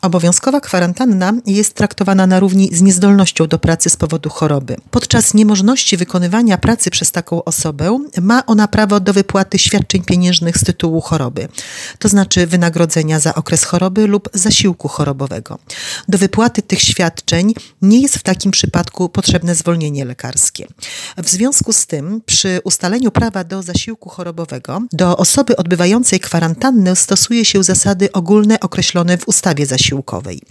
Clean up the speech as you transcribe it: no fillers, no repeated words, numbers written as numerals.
Obowiązkowa kwarantanna jest traktowana na równi z niezdolnością do pracy z powodu choroby. Podczas niemożności wykonywania pracy przez taką osobę ma ona prawo do wypłaty świadczeń pieniężnych z tytułu choroby, to znaczy wynagrodzenia za okres choroby lub zasiłku chorobowego. Do wypłaty tych świadczeń nie jest w takim przypadku potrzebne zwolnienie lekarskie. W związku z tym przy ustaleniu prawa do zasiłku chorobowego do osoby odbywającej kwarantannę stosuje się zasady ogólne określone w ustawie zasiłkowej.